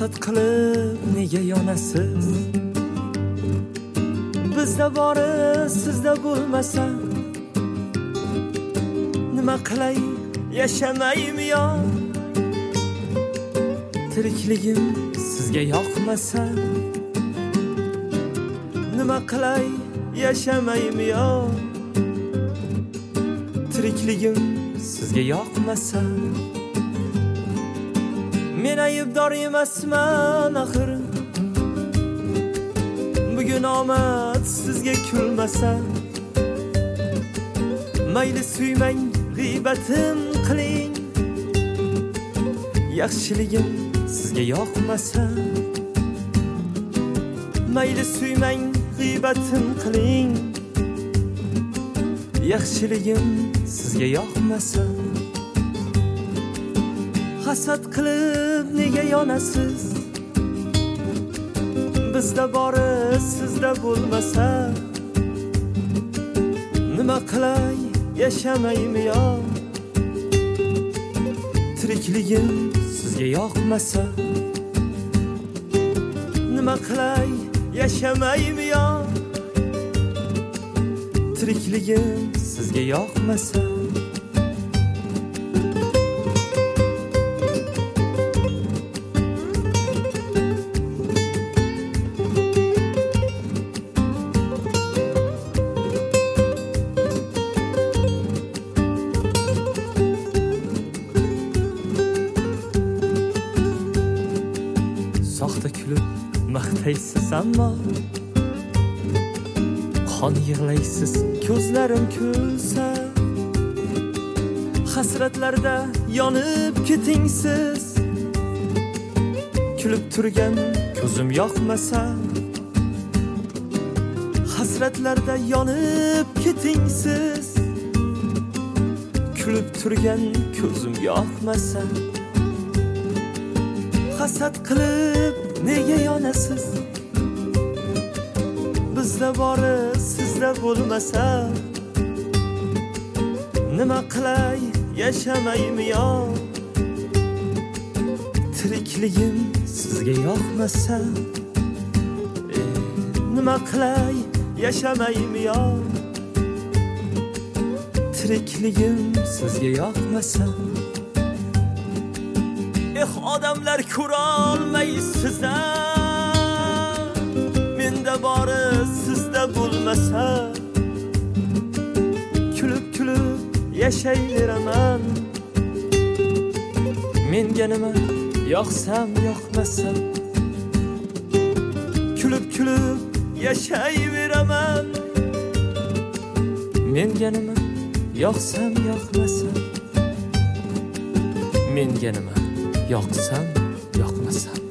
hasad qilib nega yonasiz? Bizda bori sizda bo'lmasa nima qilay yashamaymi yo? Tirikligim sizga yoqmasa nima qilay yashamaymi yo? Tirikligim sizga yoqmasa men aybdor emasman axir. Bugun omad sizga kulmasa mayli suymang, g'iybatim qiling. Yaxshiligim sizga yoqmasa mayli suymang, g'iybatim qiling. Yaxshiligim sizga yoqmasa hasad qilib nega yonasiz? Bizda bori sizda bo'lmasa nima qilay yashamaymi yo? Tirikligim sizga yoqmasa nima qilay yashamaymi yo? Tirikligim sizga yoqmasa soxta kulib maqtaysiz ammo qon yig'laysiz ko'zlarim kulsa. Hasratlarda yonib ketingsiz. Kulib turgan ko'zim yoqmasa hasratlarda yonib ketingsiz. Kulib turgan ko'zim yoqmasa hasad qilib nega yonasiz? Bizda bori sizda bo'lmasa nima qilay yashamaymi yo? Tirikligim sizga yoqmasa nima qilay yashamaymi yo? Tirikligim sizga yoqmasa odamlar ko'ra olmaysiz. Menda bori sizda bo'lmasa kulib kulib yashayveraman. Menga nima yoqsam yoqmasam kulib kulib yashayveraman. Menga nima yoqsam yoqmasam menga nima yoqsam yoqmasam